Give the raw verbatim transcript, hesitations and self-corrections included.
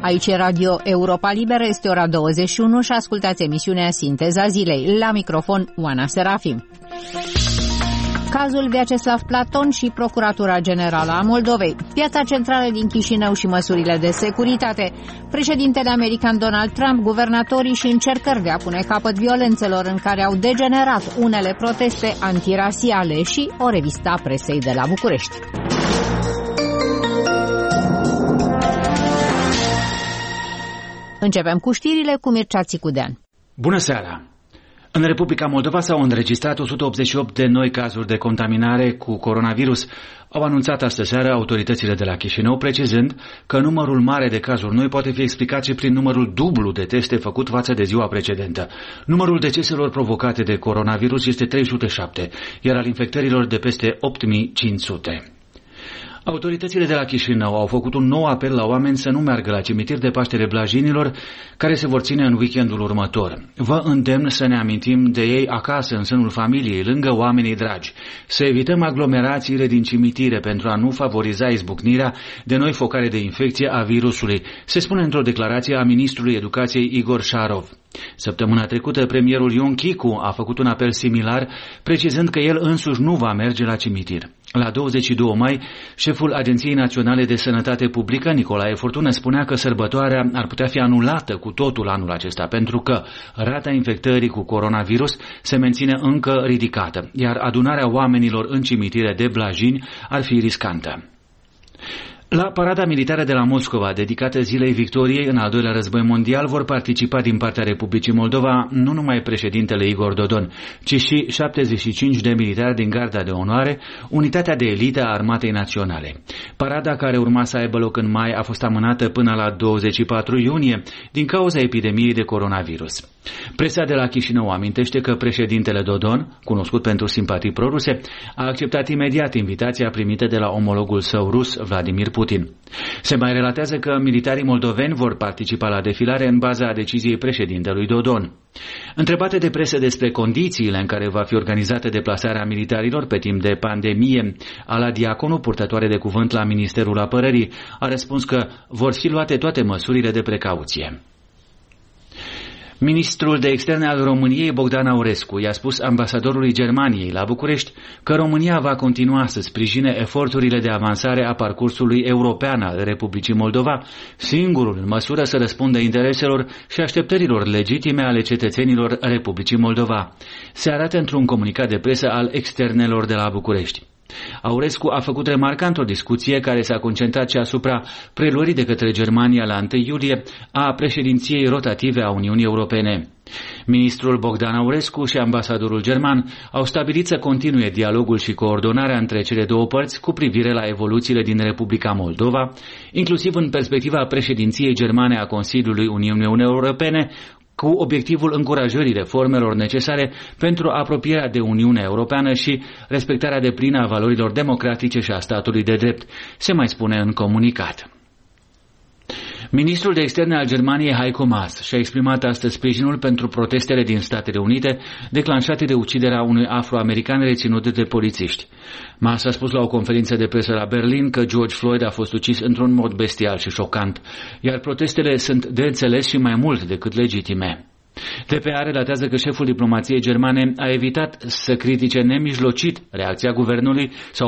Aici e Radio Europa Liberă, este ora douăzeci și unu și ascultați emisiunea Sinteza Zilei. La microfon, Oana Serafim. Cazul Vyacheslav Platon și Procuratura Generală a Moldovei, piața centrală din Chișinău și măsurile de securitate, președintele american Donald Trump, guvernatorii și încercări de a pune capăt violențelor în care au degenerat unele proteste antirasiale și o revistă a presei de la București. Începem cu știrile cu Mircea Țicudean. Bună seara! În Republica Moldova s-au înregistrat o sută optzeci și opt de noi cazuri de contaminare cu coronavirus. Au anunțat astăzi seară autoritățile de la Chișinău, precizând că numărul mare de cazuri noi poate fi explicat și prin numărul dublu de teste făcut față de ziua precedentă. Numărul deceselor provocate de coronavirus este trei sute șapte, iar al infectărilor de peste opt mii cinci sute. Autoritățile de la Chișinău au făcut un nou apel la oameni să nu meargă la cimitir de Paștele Blajinilor, care se vor ține în weekendul următor. Vă îndemn să ne amintim de ei acasă, în sânul familiei, lângă oamenii dragi. Să evităm aglomerațiile din cimitire pentru a nu favoriza izbucnirea de noi focare de infecție a virusului, se spune într-o declarație a ministrului Educației Igor Șarov. Săptămâna trecută, premierul Ion Chicu a făcut un apel similar, precizând că el însuși nu va merge la cimitir. La douăzeci și doi mai, șeful Agenției Naționale de Sănătate Publică, Nicolae Fortună, spunea că sărbătoarea ar putea fi anulată cu totul anul acesta, pentru că rata infectării cu coronavirus se menține încă ridicată, iar adunarea oamenilor în cimitire de Blajini ar fi riscantă. La parada militară de la Moscova, dedicată Zilei Victoriei în al doilea război mondial, vor participa din partea Republicii Moldova nu numai președintele Igor Dodon, ci și șaptezeci și cinci de militari din Garda de Onoare, unitatea de elită a Armatei Naționale. Parada, care urma să aibă loc în mai, a fost amânată până la douăzeci și patru iunie din cauza epidemiei de coronavirus. Presa de la Chișinău amintește că președintele Dodon, cunoscut pentru simpatii proruse, a acceptat imediat invitația primită de la omologul său rus, Vladimir Putin. Se mai relatează că militarii moldoveni vor participa la defilare în baza deciziei președintelui Dodon. Întrebate de presă despre condițiile în care va fi organizată deplasarea militarilor pe timp de pandemie, Ala Diaconu, purtătoare de cuvânt la Ministerul Apărării, a răspuns că vor fi luate toate măsurile de precauție. Ministrul de Externe al României, Bogdan Aurescu, i-a spus ambasadorului Germaniei la București că România va continua să sprijine eforturile de avansare a parcursului european al Republicii Moldova, singurul în măsură să răspundă intereselor și așteptărilor legitime ale cetățenilor Republicii Moldova. Se arată într-un comunicat de presă al externelor de la București. Aurescu a făcut remarca într-o discuție care s-a concentrat și asupra preluării de către Germania la întâi iulie a președinției rotative a Uniunii Europene. Ministrul Bogdan Aurescu și ambasadorul german au stabilit să continue dialogul și coordonarea între cele două părți cu privire la evoluțiile din Republica Moldova, inclusiv în perspectiva președinției germane a Consiliului Uniunii Europene, cu obiectivul încurajării reformelor necesare pentru apropierea de Uniunea Europeană și respectarea deplină a valorilor democratice și a statului de drept, se mai spune în comunicat. Ministrul de Externe al Germaniei, Heiko Maas, și-a exprimat astăzi sprijinul pentru protestele din Statele Unite declanșate de uciderea unui afroamerican reținut de polițiști. Maas a spus la o conferință de presă la Berlin că George Floyd a fost ucis într-un mod bestial și șocant, iar protestele sunt de înțeles și mai mult decât legitime. T P A relatează că șeful diplomației germane a evitat să critique nemijlocit reacția guvernului sau